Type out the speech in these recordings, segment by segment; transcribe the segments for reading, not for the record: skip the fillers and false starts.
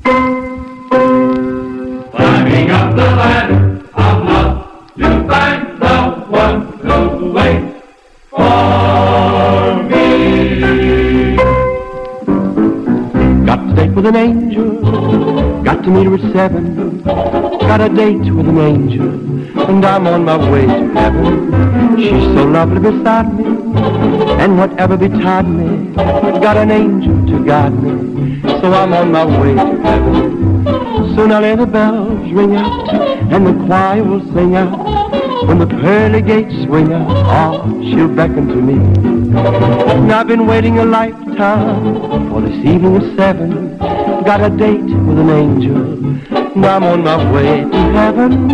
Climbing up the ladder of love to find the one who waits for me. Got to date with an angel, got to meet her at 7. Got a date with an angel, and I'm on my way to heaven. She's so lovely beside me, and whatever betide me, got an angel to guide me, so I'm on my way to heaven. Soon I'll hear the bells ring out, and the choir will sing out. When the pearly gates swing out, oh, she'll beckon to me. And I've been waiting a lifetime for this evening at 7. Got a date with an angel, and I'm on my way to heaven.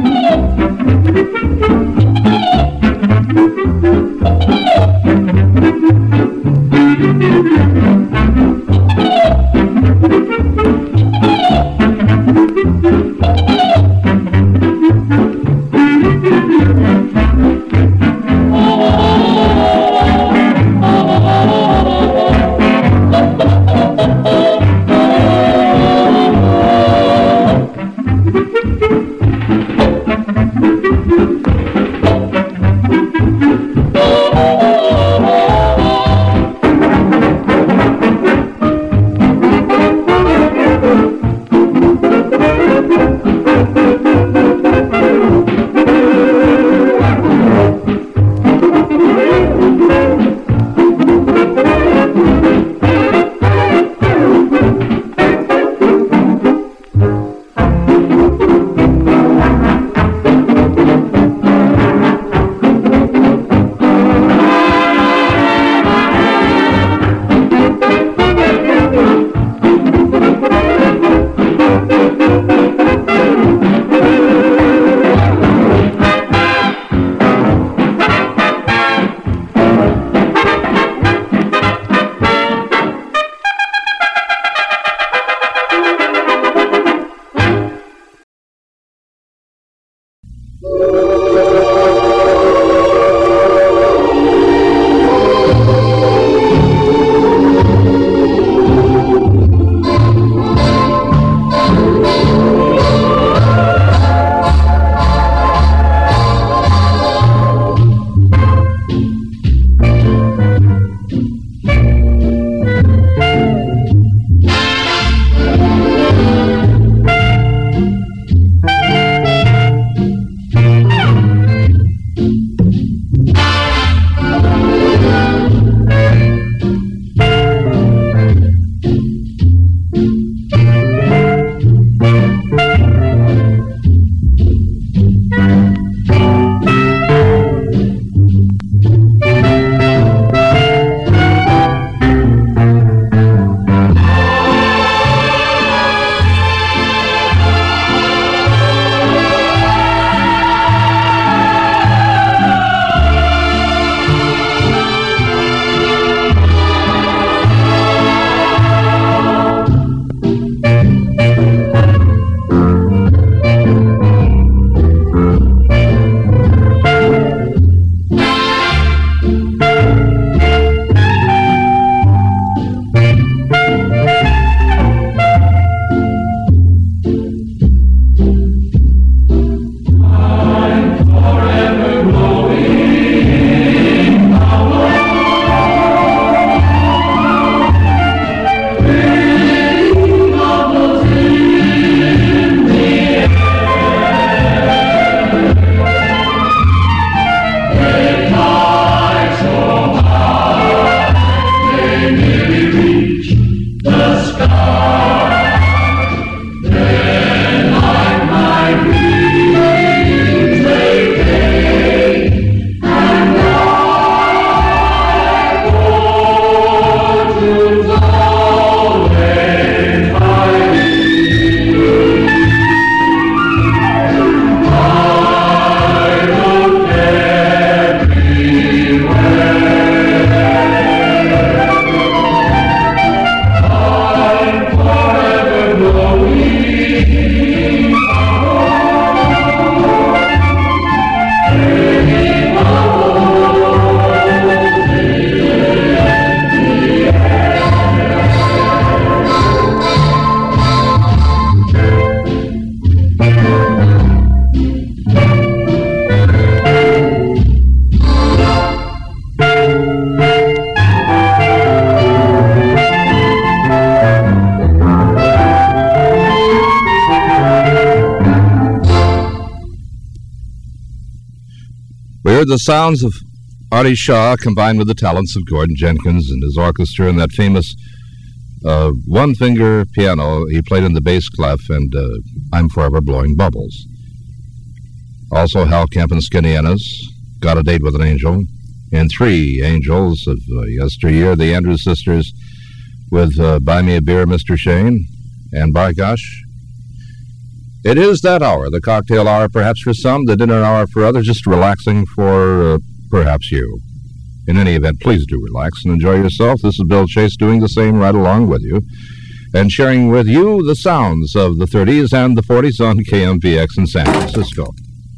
heard the sounds of Artie Shaw combined with the talents of Gordon Jenkins and his orchestra and that famous one-finger piano he played in the bass clef and I'm Forever Blowing Bubbles. Also, Hal Kemp and Skinny Ennis, Got a Date with an Angel, and three angels of yesteryear, the Andrews Sisters with Buy Me a Beer, Mr. Shane, and by gosh, it is that hour, the cocktail hour perhaps for some, the dinner hour for others, just relaxing for perhaps you. In any event, please do relax and enjoy yourself. This is Bill Chase doing the same right along with you and sharing with you the sounds of the 30s and the 40s on KMPX in San Francisco.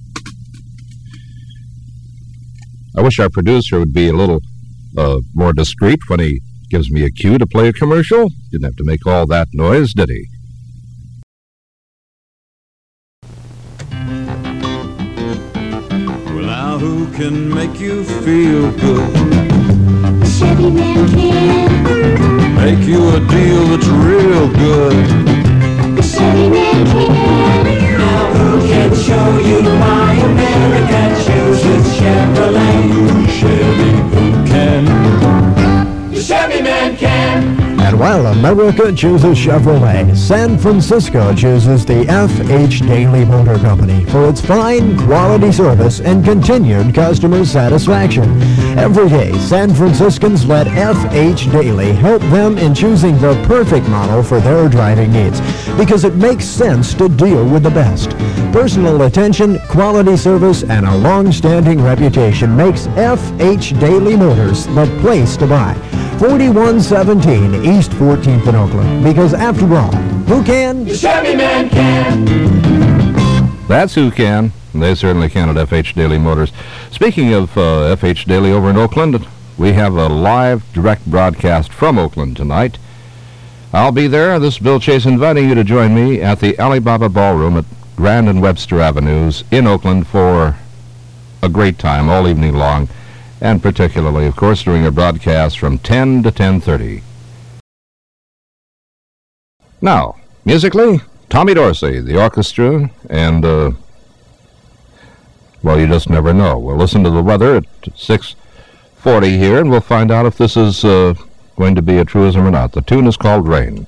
I wish our producer would be a little more discreet when he gives me a cue to play a commercial. Didn't have to make all that noise, did he? Well, now who can make you feel good? Chevy man can. Make you a deal that's real good. Chevy man can. Now who can show you why America chooses Chevrolet? Chevy, who can? The Chevy man can. And while America chooses Chevrolet, San Francisco chooses the F.H. Daily Motor Company for its fine quality service and continued customer satisfaction. Every day, San Franciscans let F.H. Daily help them in choosing the perfect model for their driving needs because it makes sense to deal with the best. Personal attention, quality service, and a long-standing reputation makes F.H. Daily Motors the place to buy. 4117 East 14th in Oakland. Because after all, who can? The Chevy man can. That's who can. They certainly can at F.H. Daily Motors. Speaking of F.H. Daily over in Oakland, we have a live direct broadcast from Oakland tonight. I'll be there. This is Bill Chase inviting you to join me at the Alibaba Ballroom at Grand and Webster Avenues in Oakland for a great time all evening long. And particularly, of course, during a broadcast from 10 to 10:30. Now, musically, Tommy Dorsey, the orchestra, and, well, you just never know. We'll listen to the weather at 6:40 here, and we'll find out if this is going to be a truism or not. The tune is called Rain.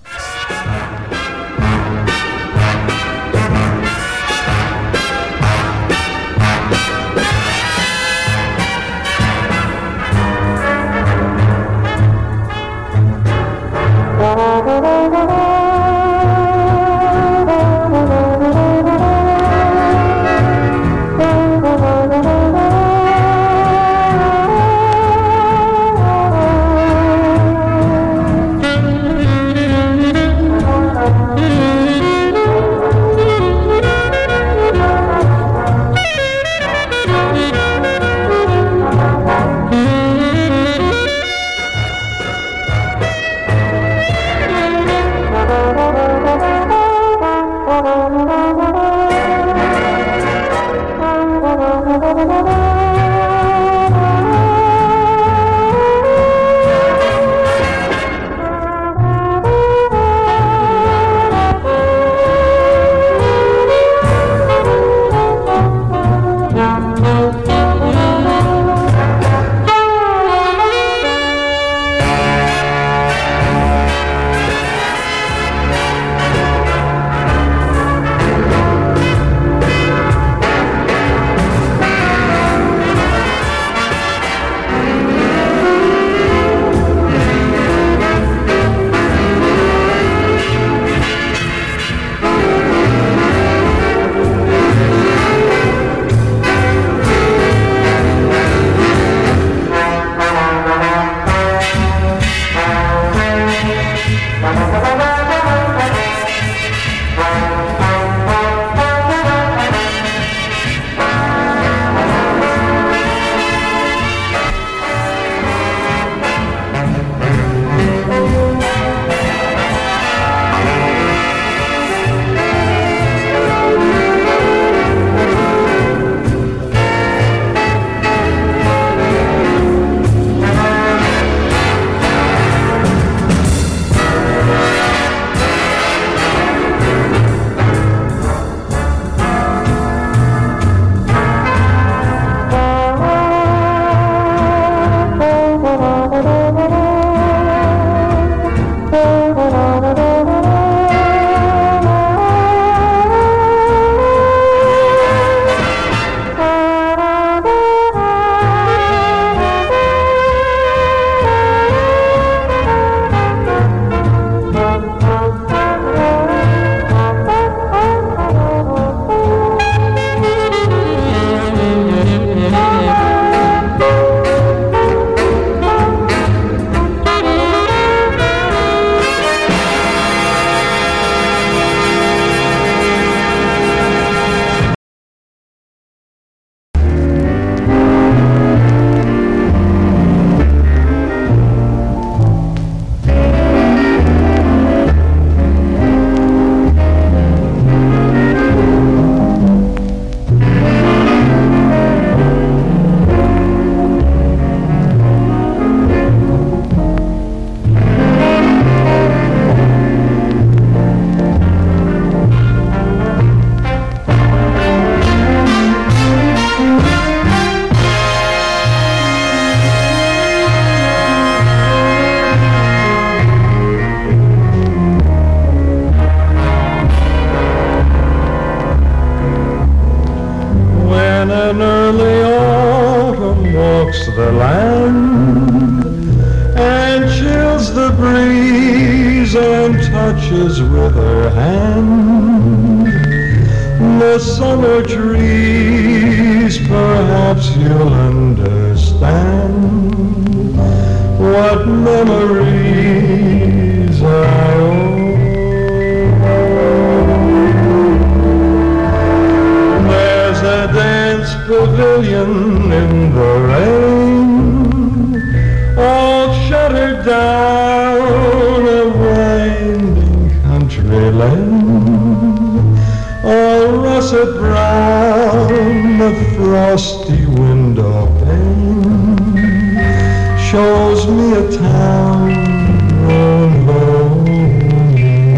touches with her hand the summer trees, perhaps you'll understand what memories I own. There's a dance pavilion in the rain, all shuttered down a winding country lane, all russet brown, the frosty window pane shows me a town grown lonely.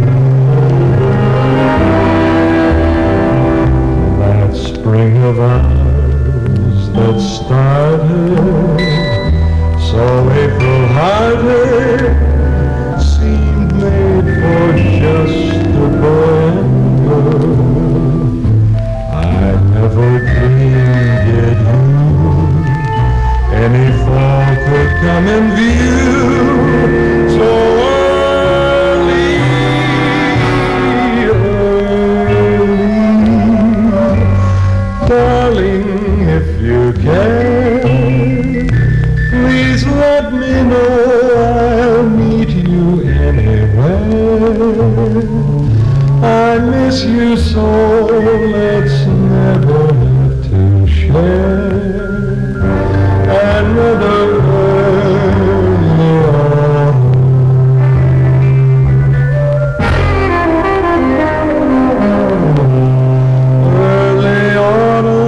That spring of ours that started so April-hearted seemed made for just a boy and girl. I never dreamed, did you, any fall could come in view so early, darling, if you care, please let me know I'll meet you anywhere. I miss you so, let's never have to share another early autumn. Early autumn.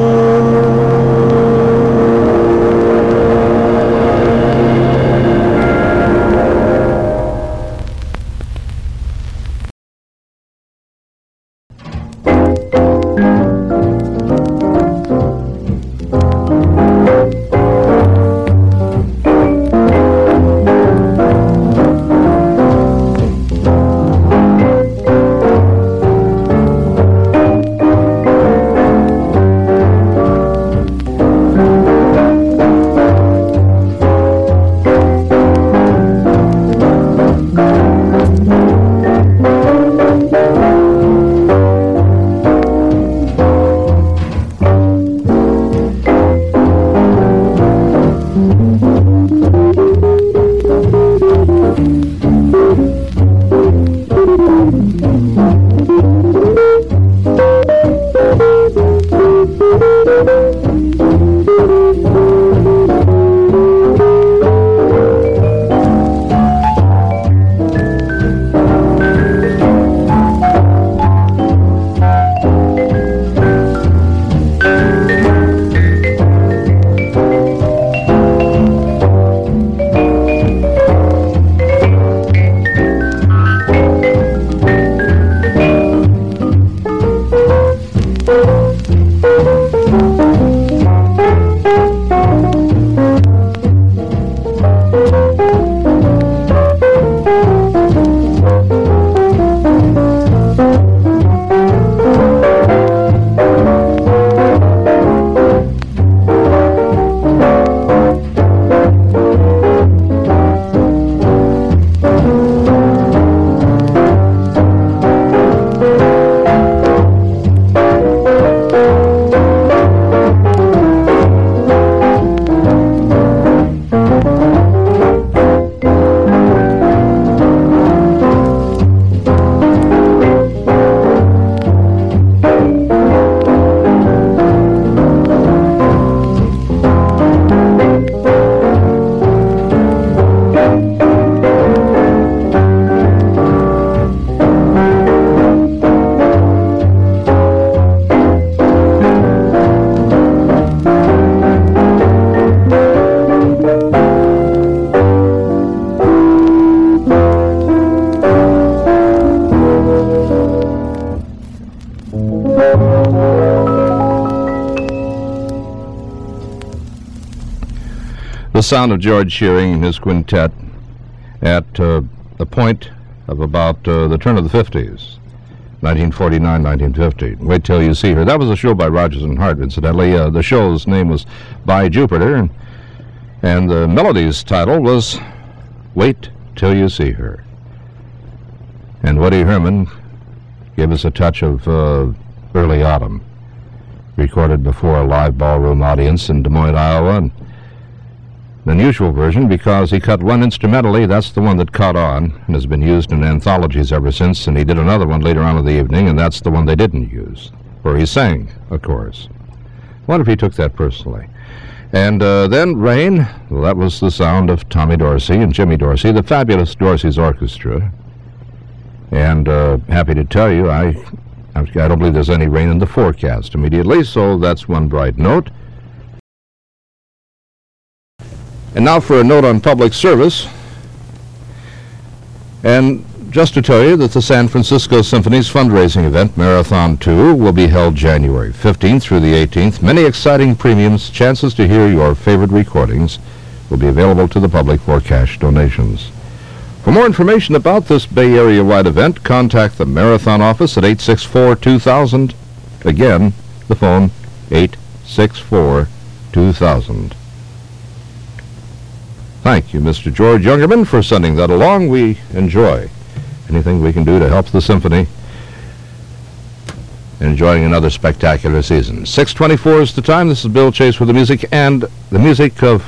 The sound of George Shearing and his quintet at the point of about the turn of the 50s, 1949, 1950. Wait Till You See Her. That was a show by Rodgers and Hart, incidentally. The show's name was By Jupiter, and the melody's title was Wait Till You See Her. And Woody Herman gave us a touch of early autumn, recorded before a live ballroom audience in Des Moines, Iowa. And an unusual version because he cut one instrumentally. That's the one that caught on and has been used in anthologies ever since. And he did another one later on in the evening, and that's the one they didn't use, where he sang a chorus. I wonder if he took that personally. And then Rain, well, that was the sound of Tommy Dorsey and Jimmy Dorsey, the fabulous Dorsey's Orchestra. And happy to tell you, I don't believe there's any rain in the forecast immediately, so that's one bright note. And now for a note on public service. And just to tell you that the San Francisco Symphony's fundraising event, Marathon 2, will be held January 15th through the 18th. Many exciting premiums, chances to hear your favorite recordings will be available to the public for cash donations. For more information about this Bay Area-wide event, contact the Marathon office at 864-2000. Again, the phone, 864-2000. Thank you, Mr. George Youngerman, for sending that along. We enjoy anything we can do to help the symphony enjoying another spectacular season. 6:24 is the time. This is Bill Chase with the music, and the music of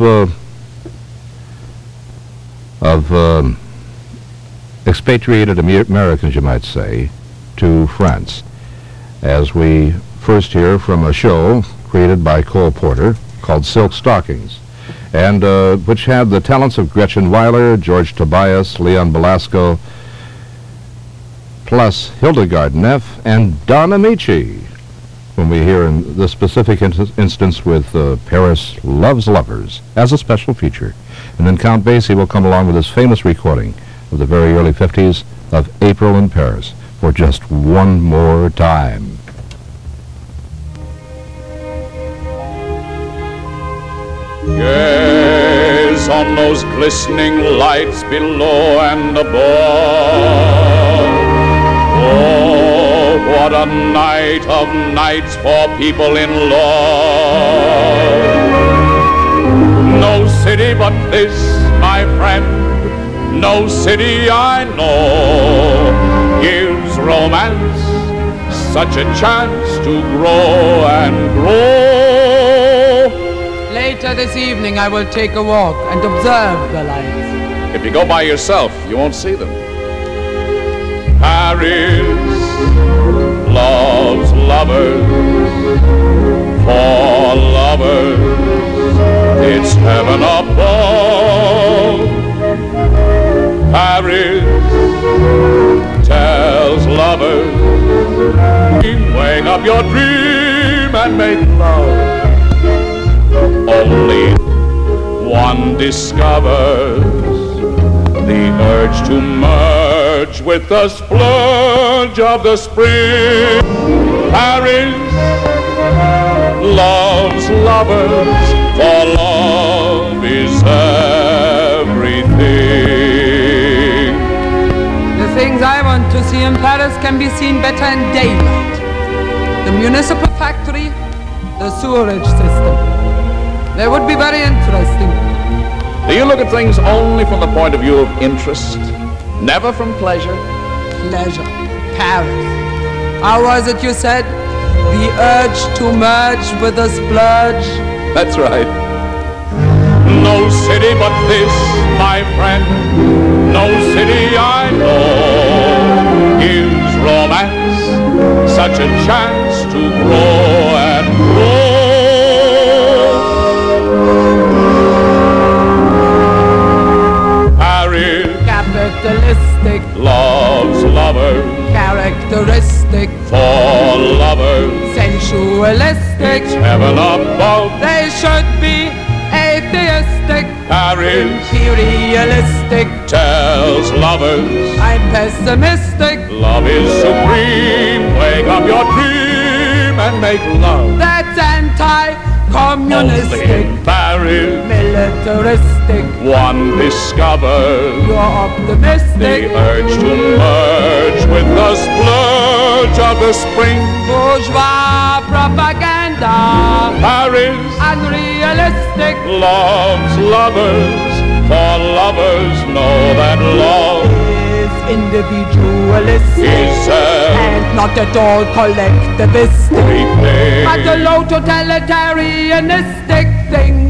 expatriated Americans, you might say, to France, as we first hear from a show created by Cole Porter called Silk Stockings, and which had the talents of Gretchen Weiler, George Tobias, Leon Belasco, plus Hildegard Neff and Don Amici, whom we hear in the specific instance with Paris Loves Lovers as a special feature. And then Count Basie will come along with his famous recording of the very early 50s of April in Paris for just one more time. Gaze on those glistening lights below and above. Oh, what a night of nights for people in love. No city but this, my friend, no city I know gives romance such a chance to grow and grow. Later this evening I will take a walk and observe the lights. If you go by yourself, you won't see them. Paris loves lovers, for lovers it's heaven above. Paris tells lovers, wake up your dream and make love. Only one discovers the urge to merge with the splurge of the spring. Paris loves lovers, for love is everything. The things I want to see in Paris can be seen better in daylight. The municipal factory, the sewerage system. They would be very interesting. Do you look at things only from the point of view of interest, never from pleasure? Pleasure. Paris. How was it you said? The urge to merge with the splurge? That's right. No city but this, my friend, no city I know gives romance such a chance to grow and grow. Capitalistic loves lovers, characteristic for lovers sensualistic. it's heaven above. They should be atheistic, Paris imperialistic. tells lovers I'm pessimistic. love is supreme. Wake up your dream and make love. That's anti-communistic, Only in Paris militaristic. one discovers You're optimistic, the urge to merge with the splurge of the spring. bourgeois propaganda, Paris unrealistic. loves lovers, for lovers know that love is individualistic and not at all collectivistic, but a low totalitarianistic thing.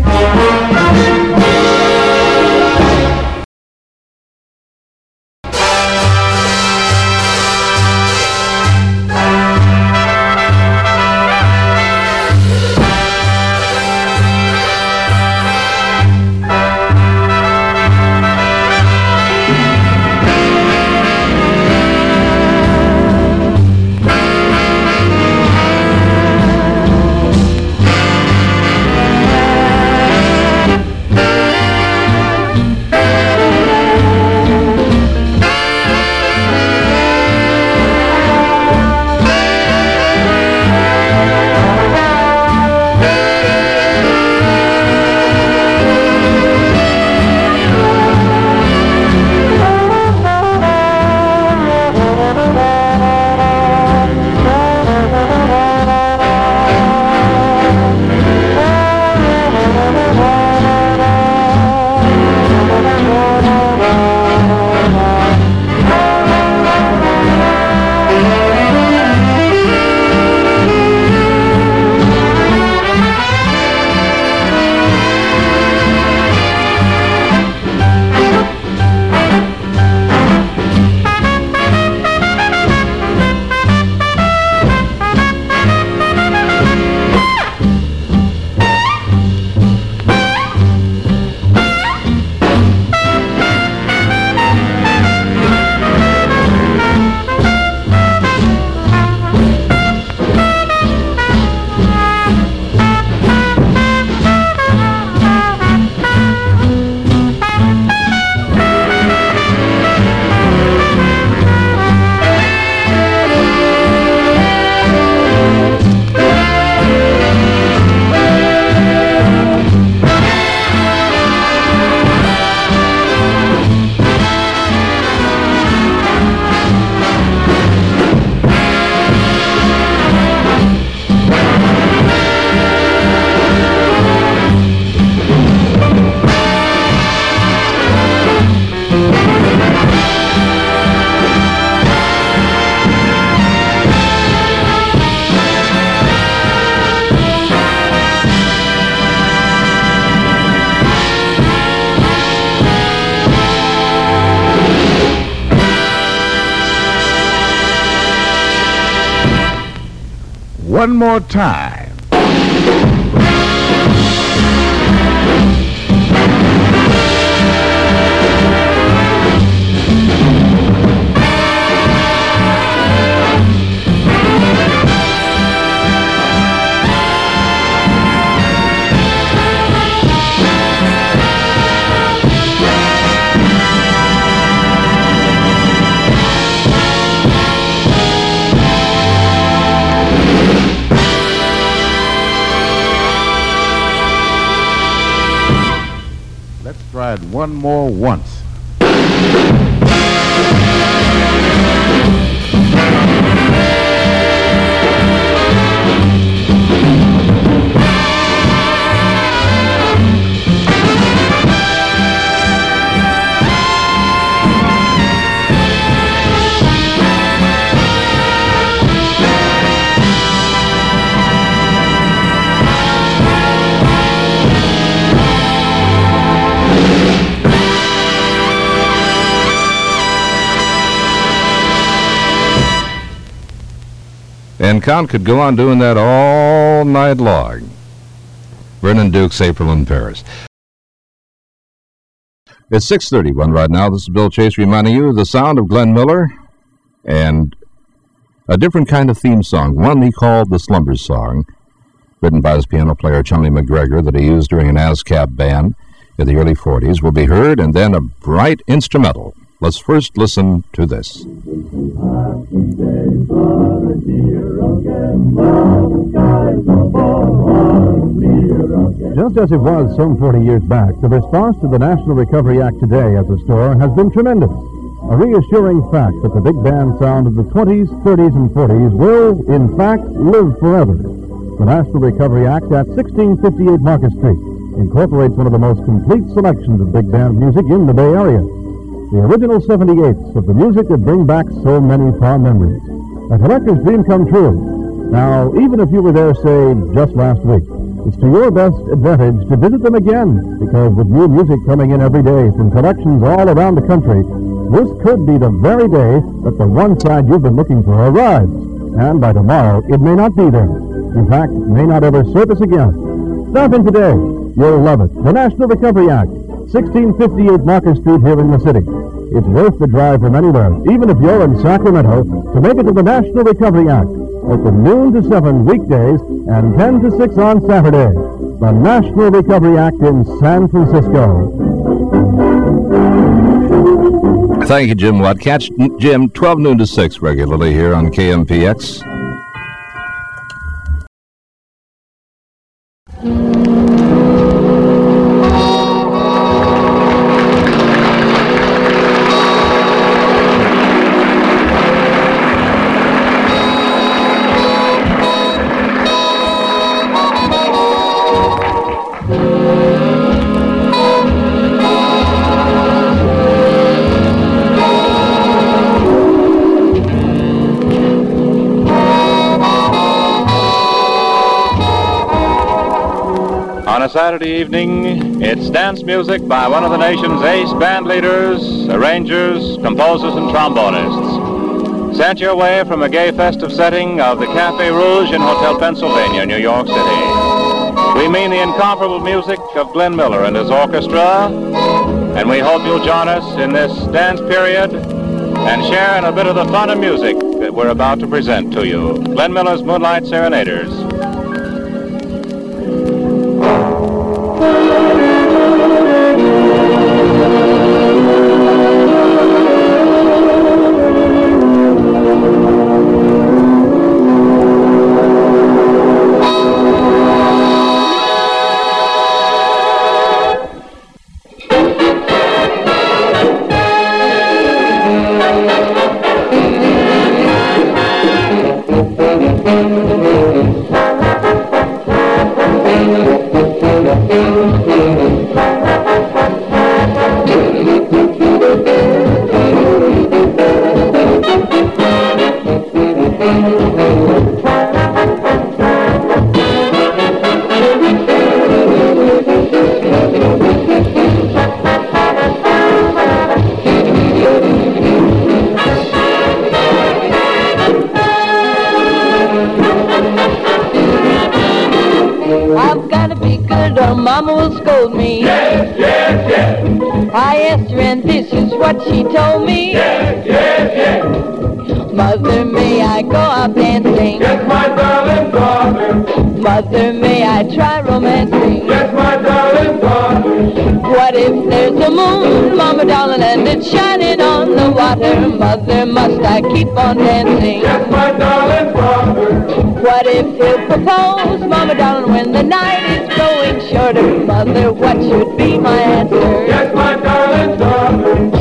One more time. Try it one more once. And Count could go on doing that all night long. Vernon Duke's April in Paris. It's 6:31 right now. This is Bill Chase reminding you of the sound of Glenn Miller and a different kind of theme song, one he called the Slumber Song, written by his piano player Chumley McGregor that he used during an ASCAP band in the early 40s, will be heard, and then a bright instrumental. Let's first listen to this. Just as it was some 40 years back, the response to the National Recovery Act today at the store has been tremendous. A reassuring fact that the big band sound of the 20s, 30s, and 40s will, in fact, live forever. The National Recovery Act at 1658 Market Street incorporates one of the most complete selections of big band music in the Bay Area. the original 78s of the music that bring back so many fond memories. A collector's dream come true. Now, even if you were there, say, just last week, it's to your best advantage to visit them again, because with new music coming in every day from collections all around the country, this could be the very day that the one side you've been looking for arrives. And by tomorrow, it may not be there. In fact, it may not ever surface again. Stop in today. You'll love it. The National Recovery Act, 1658 Market Street here in the city. It's worth the drive from anywhere, even if you're in Sacramento, to make it to the National Recovery Act. Open noon to 7 weekdays and 10 to 6 on Saturday. The National Recovery Act in San Francisco. Thank you, Jim Watt. Catch Jim 12 noon to 6 regularly here on KMPX. On a Saturday evening, it's dance music by one of the nation's ace band leaders, arrangers, composers, and trombonists. Sent your way from a gay festive setting of the Café Rouge in Hotel Pennsylvania, New York City. We mean the incomparable music of Glenn Miller and his orchestra, and we hope you'll join us in this dance period and share in a bit of the fun and music that we're about to present to you. Glenn Miller's Moonlight Serenaders. I've got to be good or Mama will scold me. Yes, yes, yes. I asked her and this is what she told me. Yes, yes, yes. Mother, may I go out dancing? Yes, my darling daughter. Mother, may I try romancing? Yes, my darling daughter. What if there's a moon, Mama darling, and it's shining on the water? Mother, must I keep on dancing? Yes, my darling daughter. What if he'll propose, Mama darling, when the night is growing shorter? Mother, what should be my answer? Yes, my darling daughter.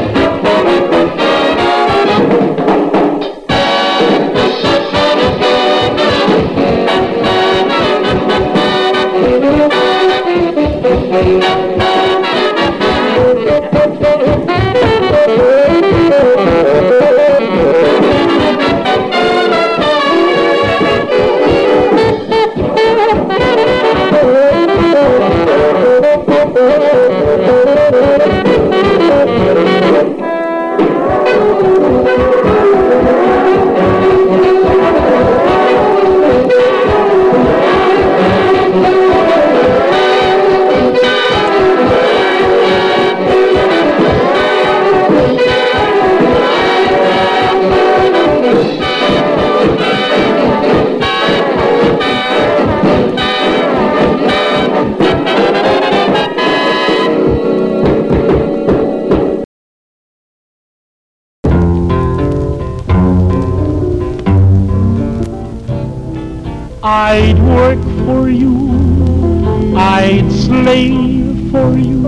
I'd work for you, I'd slave for you,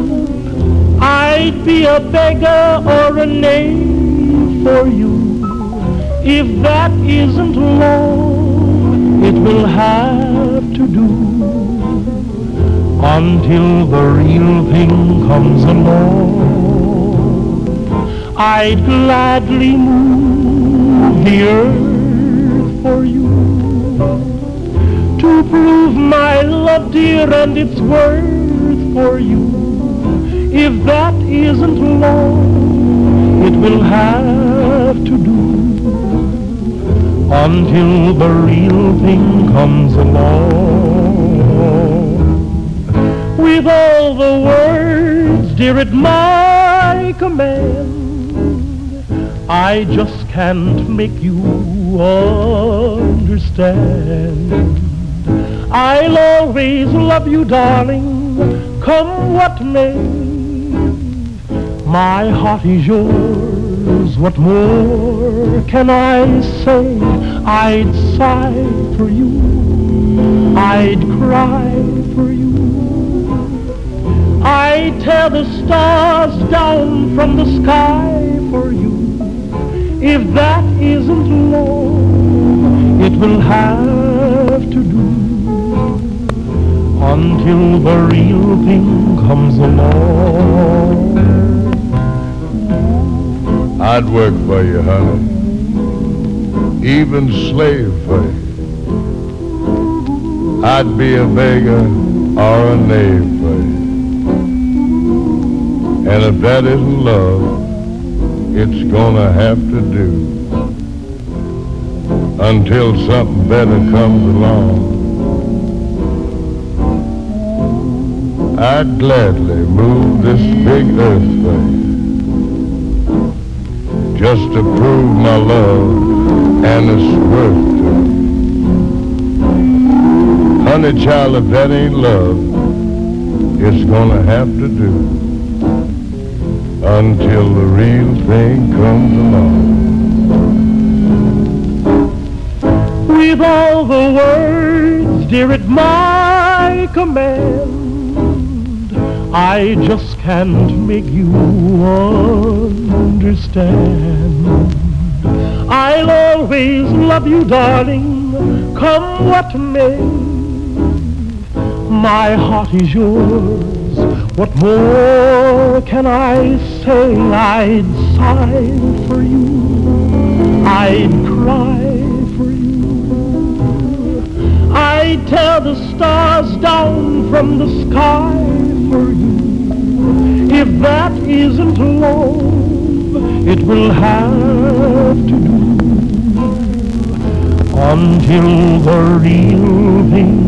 I'd be a beggar or a knave for you. If that isn't love, it will have to do until the real thing comes along. I'd gladly move the earth for you to prove my love, dear, and its worth for you. If that isn't love, it will have to do until the real thing comes along. With all the words, dear, at my command, I just can't make you understand. I'll always love you, darling, come what may. My heart is yours, what more can I say? I'd sigh for you, I'd cry for you, I'd tear the stars down from the sky for you. If that isn't love, it will have to do until the real thing comes along. I'd work for you, honey, even slave for you. I'd be a beggar or a knave for you. And if that isn't love, it's gonna have to do until something better comes along. I'd gladly move this big earth for you, just to prove my love and its worth to you. Honey, child, if that ain't love, it's gonna have to do until the real thing comes along. With all the words, dear, at my command, I just can't make you understand. I'll always love you, darling, come what may. My heart is yours, what more can I say? I'd sigh for you, I'd cry for you, I'd tear the stars down from the sky for you. If that isn't love, it will have to do until the real thing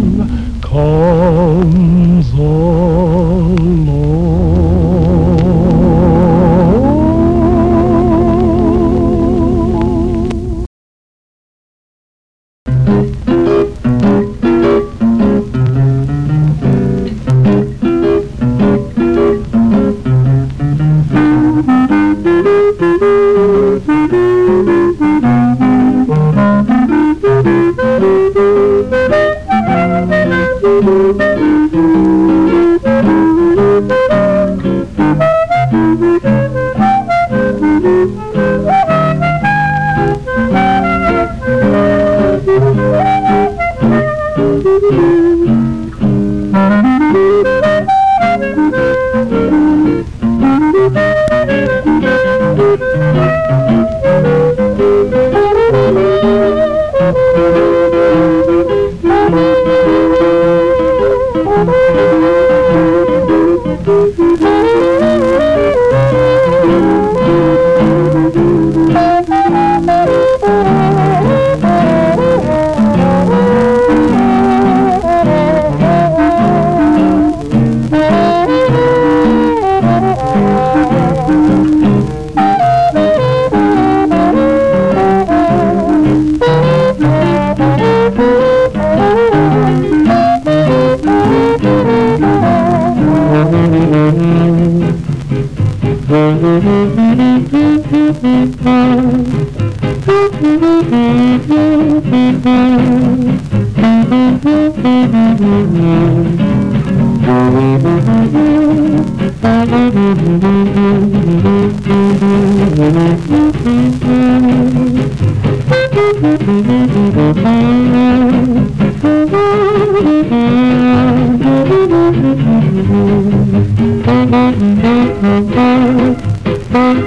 comes along.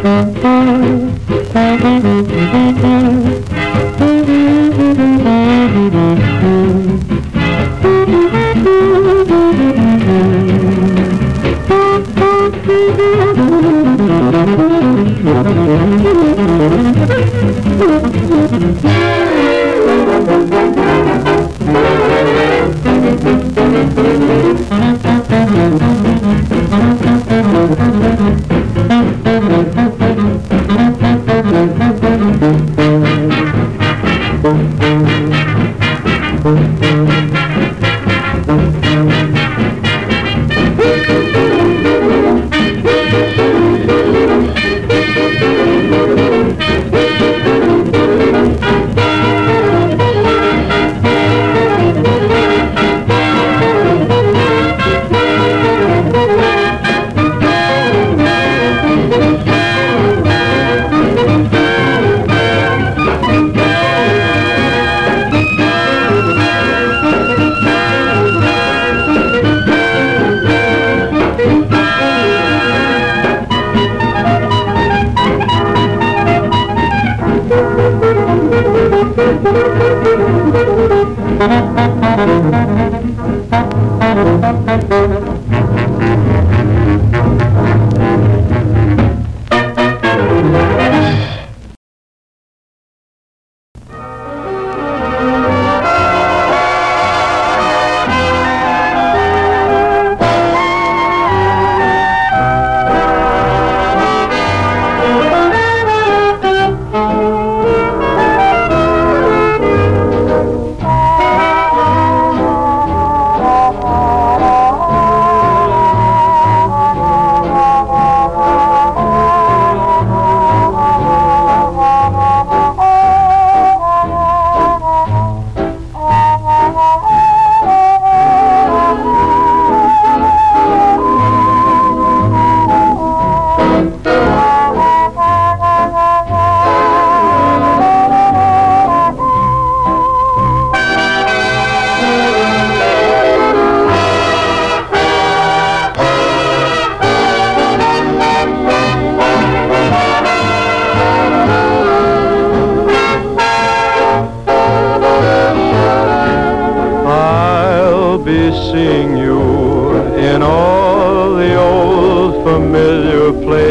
Seeing you in all the old familiar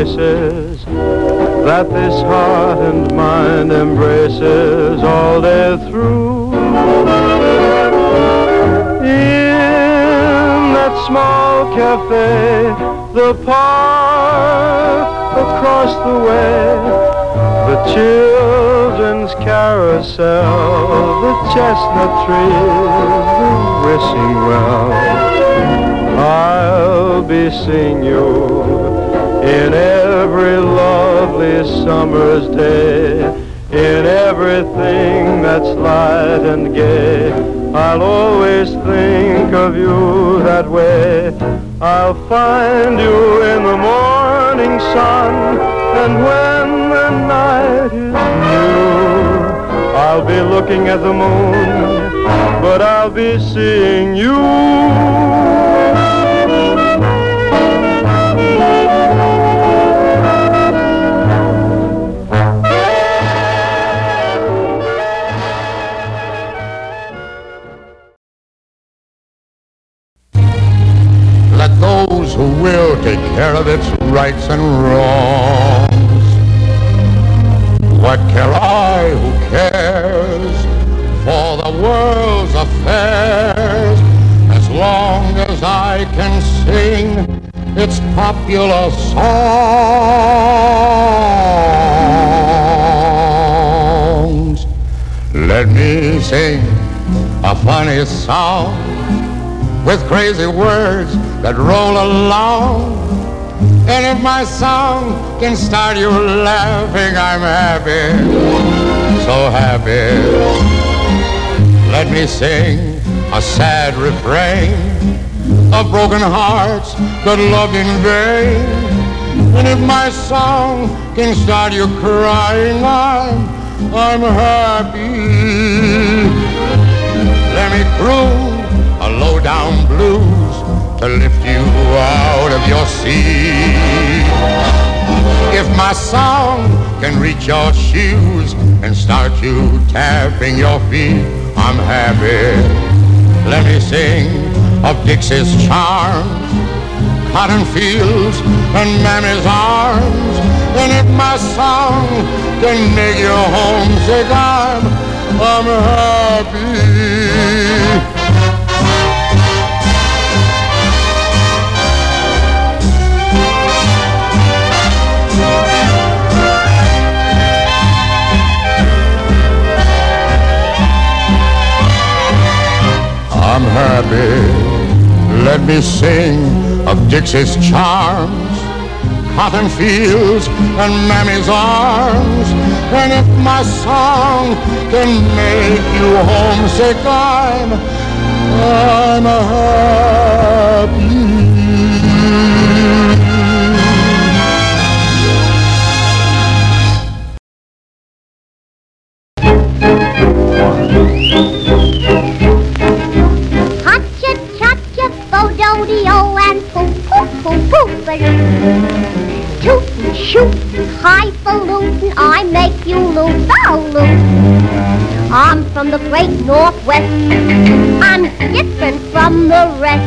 places that this heart and mind embraces all day through. In that small cafe, the park across the way, the children's carousel, the chestnut trees, the wishing well. I'll be seeing you in every lovely summer's day, in everything that's light and gay. I'll always think of you that way. I'll find you in the morning sun, and when the night is new, I'll be looking at the moon, but I'll be seeing you. Let those who will take care of its rights and wrongs. What care I, who cares for the world's affairs, as long as I can sing its popular songs. Let me sing a funny song with crazy words that roll along. And if my song can start you laughing, I'm happy, so happy. Let me sing a sad refrain of broken hearts that loved in vain. And if my song can start you crying, I'm happy. Let me croon a low-down blues to lift you out of your seat. If my song can reach your shoes and start you tapping your feet, I'm happy. Let me sing of Dixie's charms, cotton fields and Mammy's arms. And if my song can make you homesick, I'm happy. I'm happy. Let me sing of Dixie's charms, cotton fields and Mammy's arms. And if my song can make you homesick, I'm happy. Rodeo and toot and shoot, highfalutin, I make you lose the loot. I'm from the great Northwest, I'm different from the rest.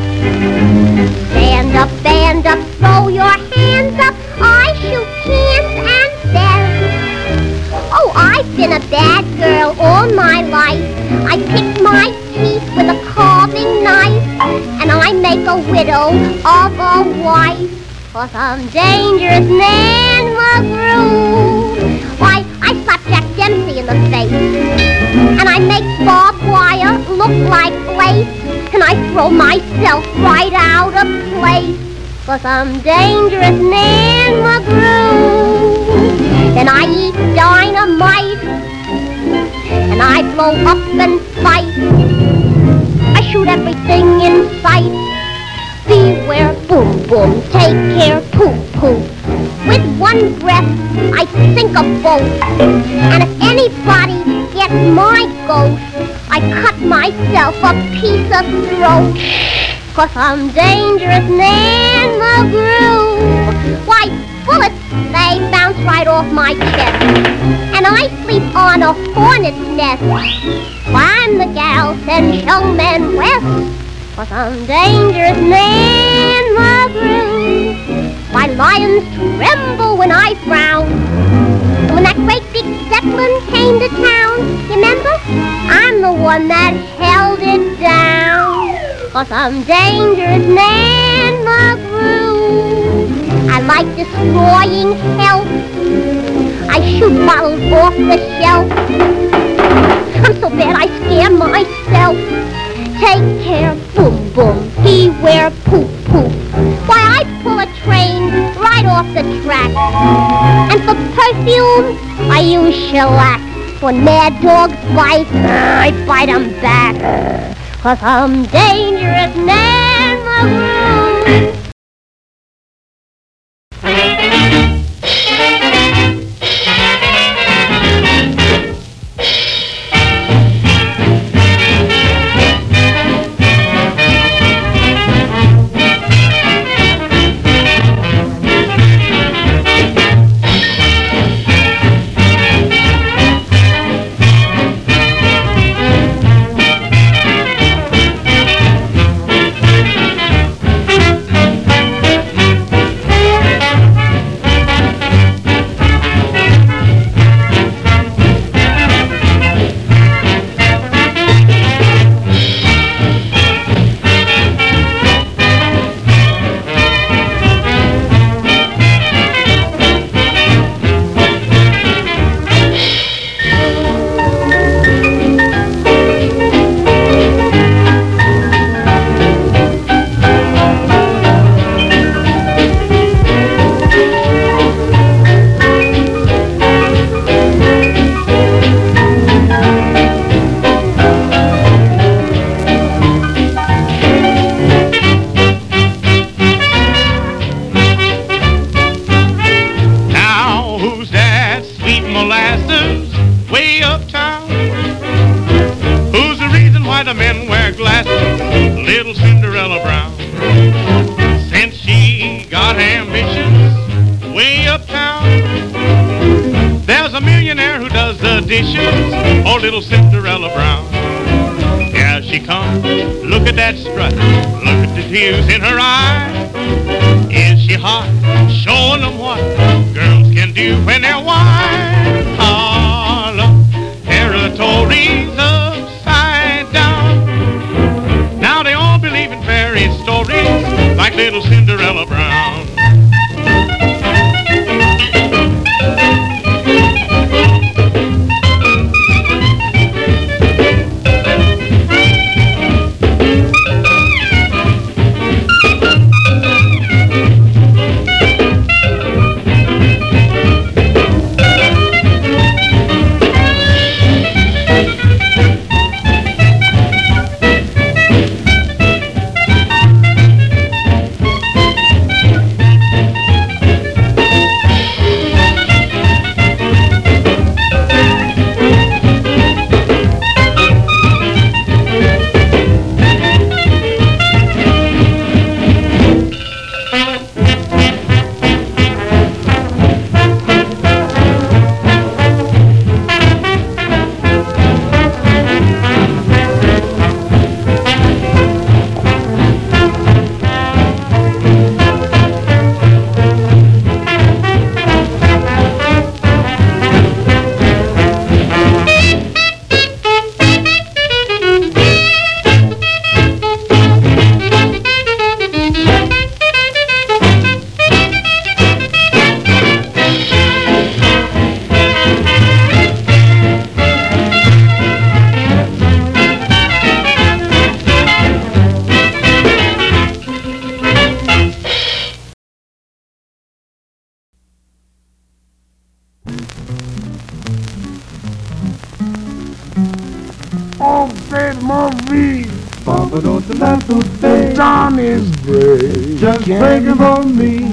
Stand up, throw your hands up, I shoot cans and dance. Oh, I've been a bad girl all my life, I pick my teeth with a carving knife, and I make a widow of a wife. 'Cause I'm dangerous Nan McGrew. Why, I slap Jack Dempsey in the face, and I make barbed wire look like lace, and I throw myself right out of place. 'Cause I'm dangerous Nan McGrew. Then I eat dynamite, and I blow up and fight. I shoot everything in sight. Beware, boom, boom, take care, poof, poof. With one breath, I sink a boat. And if anybody gets my ghost, I cut myself a piece of throat. 'Cause I'm dangerous Nan McGrew. Why, bullets, they bounce right off my chest, and I sleep on a hornet's nest. I'm the gal send young men west. 'Cause I'm dangerous Nan McGrew. My lions tremble when I frown. When that great big Zeppelin came to town, you remember? I'm the one that held it down. 'Cause I'm dangerous Nan McGrew. I like destroying health. I shoot bottles off the shelf. I'm so bad I scare myself. Take care, boom, boom, beware, poof, poof. Why, I pull a train right off the track. And for perfume, I use shellac. When mad dogs bite, I bite them back. 'Cause I'm dangerous Nan McGrew. she comes. Look at that strut. Look at the tears in her eyes. Is she hot? Showing them what girls can do when they're wise. Holla, territories upside down. Now they all believe in fairy stories like little Cinderella Brown. Dawn is gray. Just thinking for me,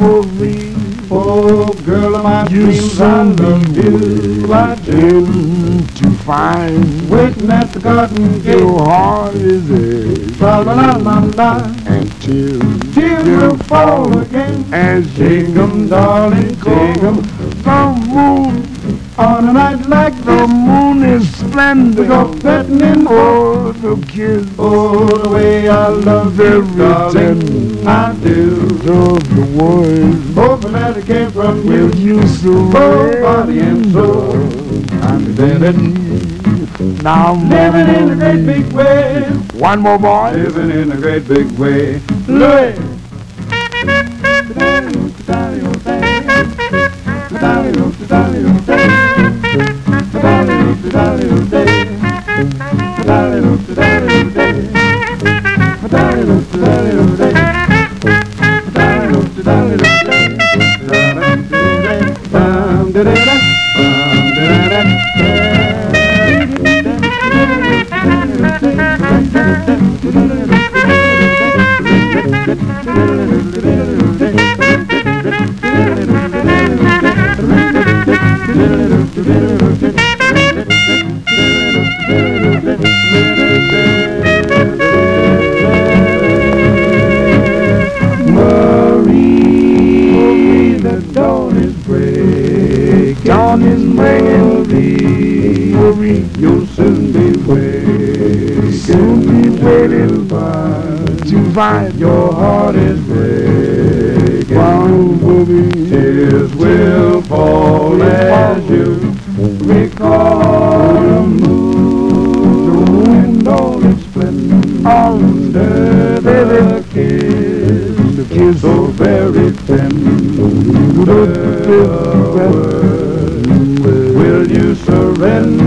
oh girl of my dreams, I love you. I do to find waiting at the garden gate. Your heart is there, la la la la la, and tears will fall again. And shake 'em, darling, shake 'em. The moon on a night like the moon is splendid. Go petting in the kiss. Oh, the way I love everything I do. Of the words, hoping that it came from you. You so body and soul. I'm living now, living in a great big way. One more, boy. Living in a great big way. Louis. You'll soon be waiting to find your heart is breaking. Tears will fall as you recall the moon and all its splendor under the kiss so very tender. Will you surrender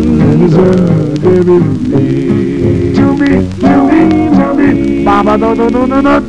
to me, Baba, no.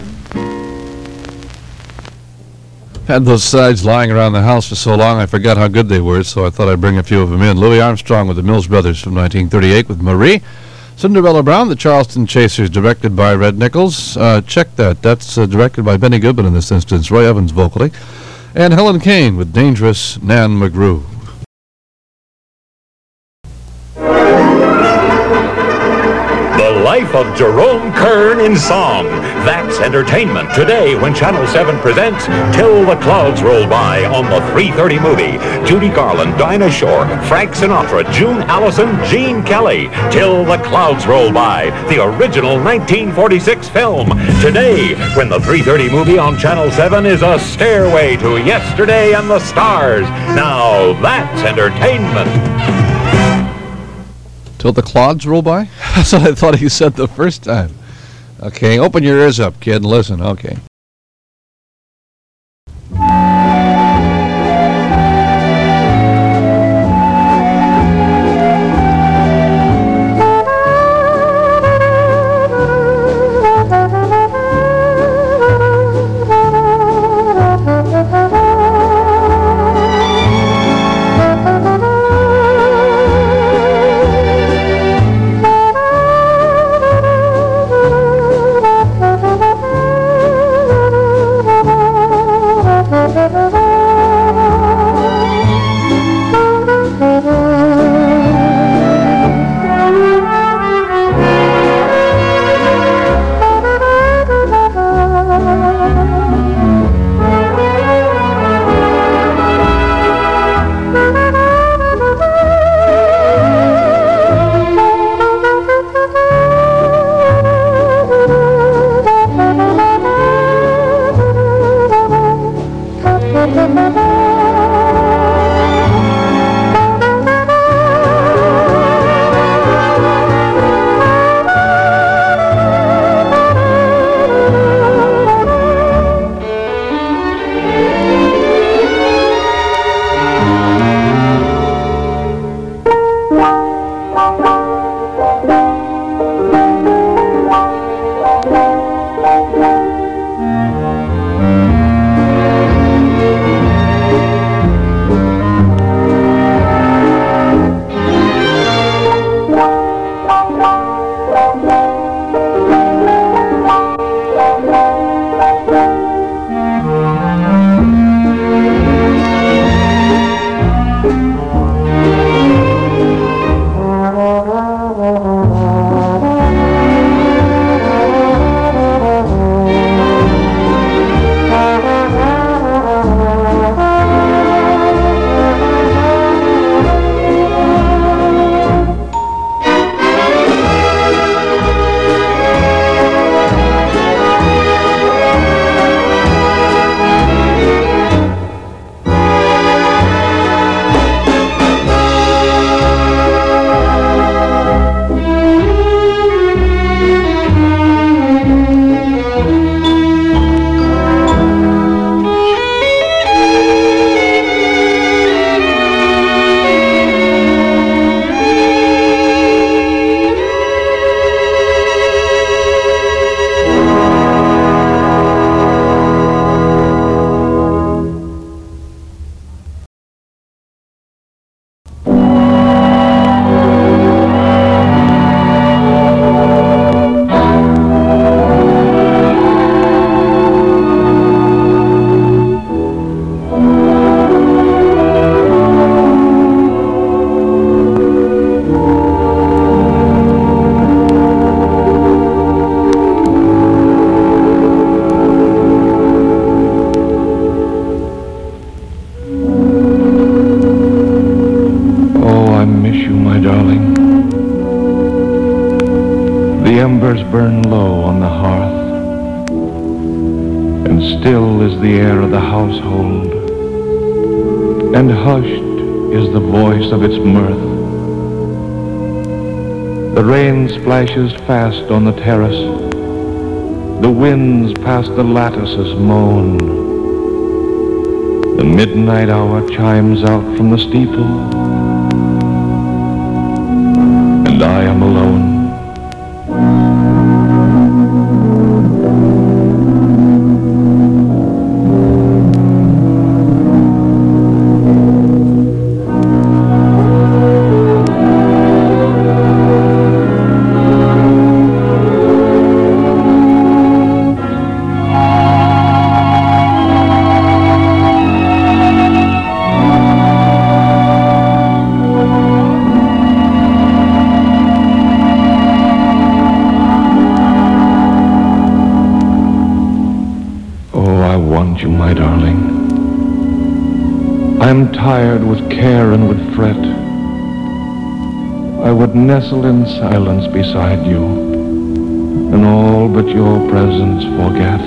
Had those sides lying around the house for so long I forgot how good they were, so I thought I'd bring a few of them in. Louis Armstrong with the Mills Brothers from 1938 with Marie. Cinderella Brown, the Charleston Chasers, directed by Red Nichols. Check that. That's directed by Benny Goodman in this instance, Roy Evans vocally. And Helen Kane with Dangerous Nan McGrew. The The Life of Jerome Kern in Song. That's entertainment. Today, when Channel 7 presents Till the Clouds Roll By on the 3:30 movie. Judy Garland, Dinah Shore, Frank Sinatra, June Allison, Gene Kelly. Till the Clouds Roll By, the original 1946 film. Today, when the 3:30 movie on Channel 7 is A Stairway to Yesterday and the Stars. Now, that's entertainment. Till the clods roll by? That's what I thought he said the first time. Okay, open your ears up, kid, and listen. Okay. Burn low on the hearth, and still is the air of the household, and hushed is the voice of its mirth. The rain splashes fast on the terrace, the winds past the lattices moan. The midnight hour chimes out from the steeple, and I am alone. I'm tired with care and with fret. I would nestle in silence beside you, and all but your presence forget.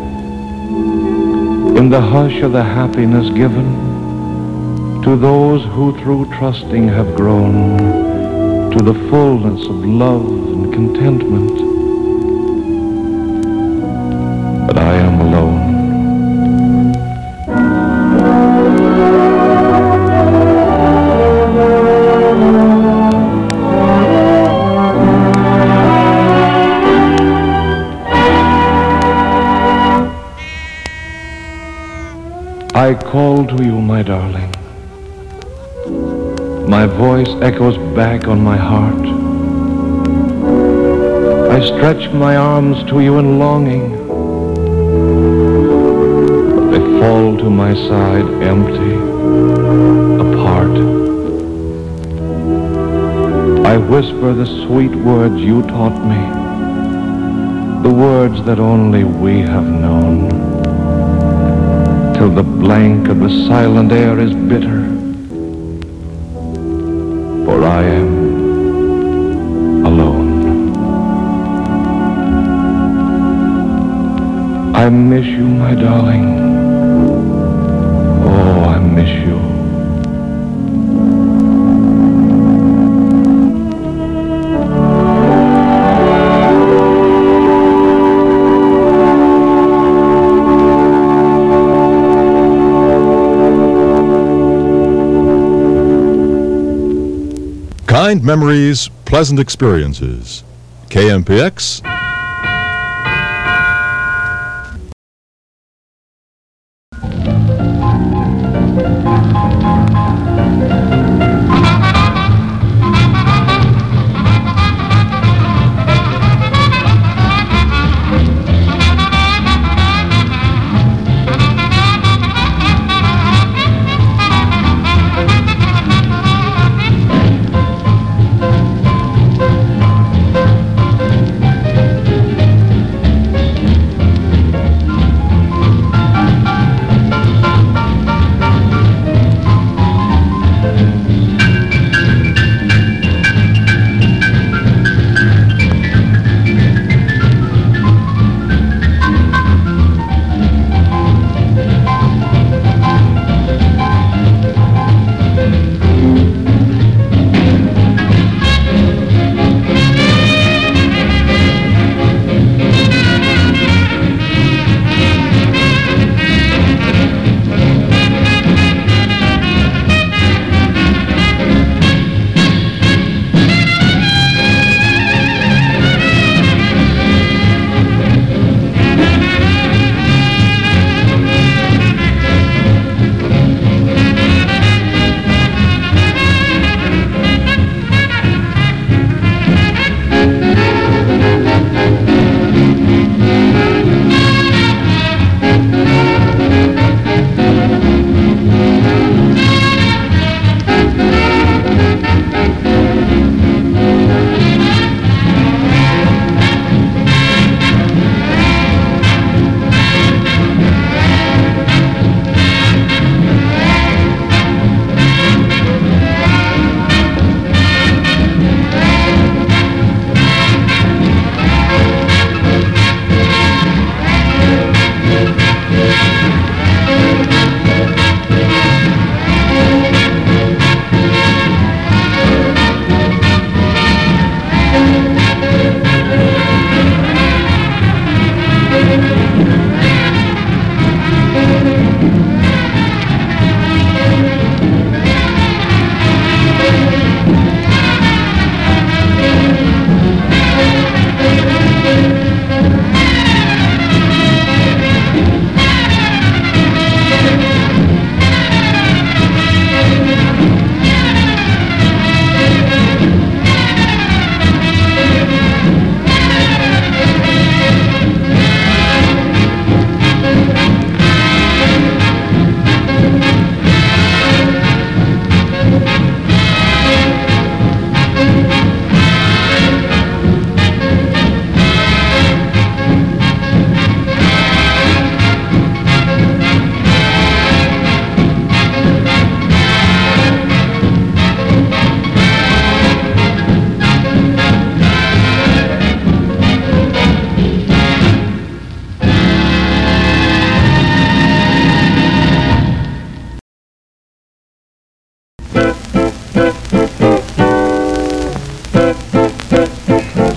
In the hush of the happiness given to those who through trusting have grown to the fullness of love and contentment. But I am alone. I call to you, my darling. My voice echoes back on my heart. I stretch my arms to you in longing, but they fall to my side empty, apart. I whisper the sweet words you taught me, the words that only we have known, till the blank of the silent air is bitter, for I am alone. I miss you, my darling. Oh, I miss you. Kind memories, pleasant experiences. KMPX.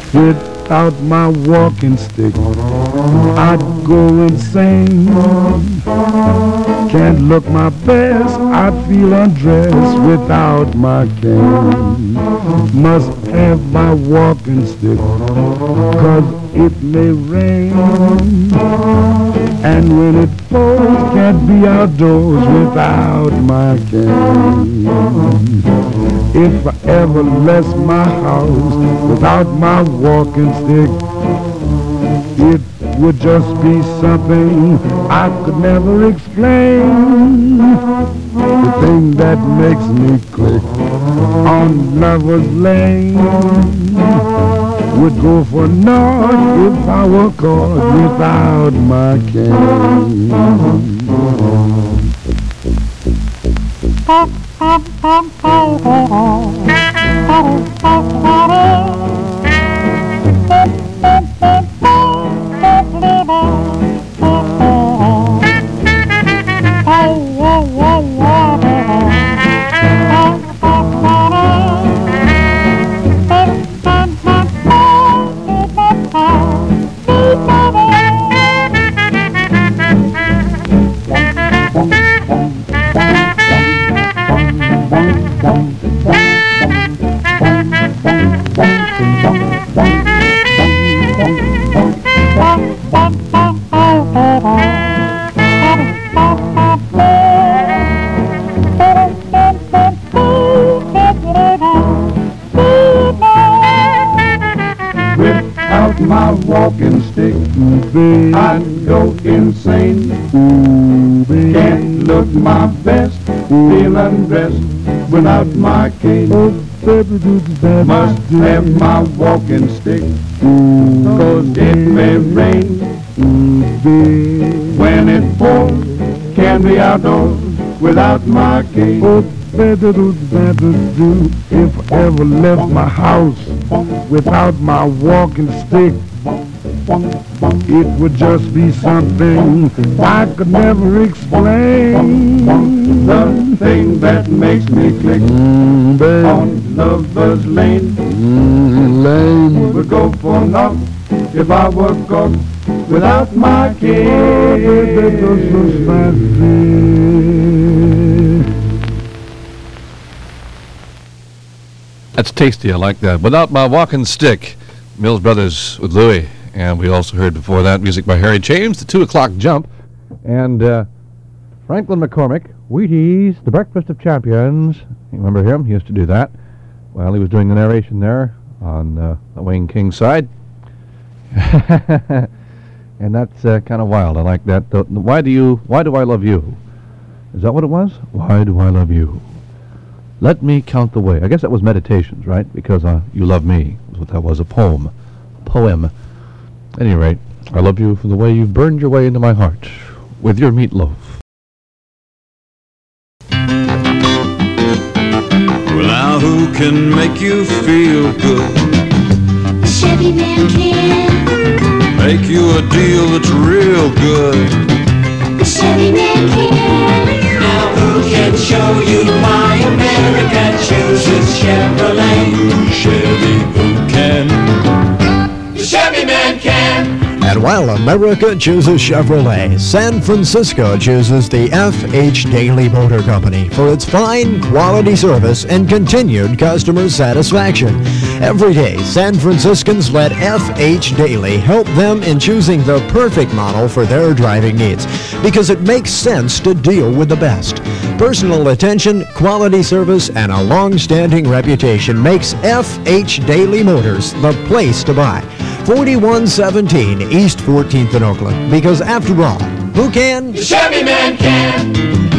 Without my walking stick, I'd go insane. Can't look my best, I'd feel undressed without my cane. Must have my walking stick, 'cause it may rain. And when it pours, can't be outdoors without my cane. If I ever left my house without my walking stick, it would just be something I could never explain. The thing that makes me click on Lover's Lane would go for naught if I were caught without my cane. Without my walking stick, I'd go insane. Can't look my best, feel undressed without my cane. Must have my walking stick, 'cause it may rain. When it pours, can't be outdoors without my cane. If I ever left my house without my walking stick, it would just be something I could never explain. The thing that makes me click on Lover's Lane would go for naught if I were caught without my cane. That's tasty. I like that. Without My Walking Stick, Mills Brothers with Louie. And we also heard before that music by Harry James, the 2 o'clock jump. And Franklin McCormick, Wheaties, The Breakfast of Champions. You remember him? He used to do that. Well, he was doing the narration there on the Wayne King side. And that's kind of wild. I like that. Why do I love you? Is that what it was? Why do I love you? Let me count the way. I guess that was Meditations, right? Because you love me. That was a poem. At any rate, I love you for the way you've burned your way into my heart with your meatloaf. Well, now who can make you feel good? The Chevy man can. Make you a deal that's real good. The Chevy man can. Now who can show you why America chooses Chevrolet? Chevy, who can? The Chevy man can. And while America chooses Chevrolet, San Francisco chooses the F.H. Daily Motor Company for its fine quality service and continued customer satisfaction. Every day, San Franciscans let F.H. Daily help them in choosing the perfect model for their driving needs, because it makes sense to deal with the best. Personal attention, quality service, and a long-standing reputation makes F.H. Daily Motors the place to buy. 4117 East 14th in Oakland, because after all, who can? The Chevy man can.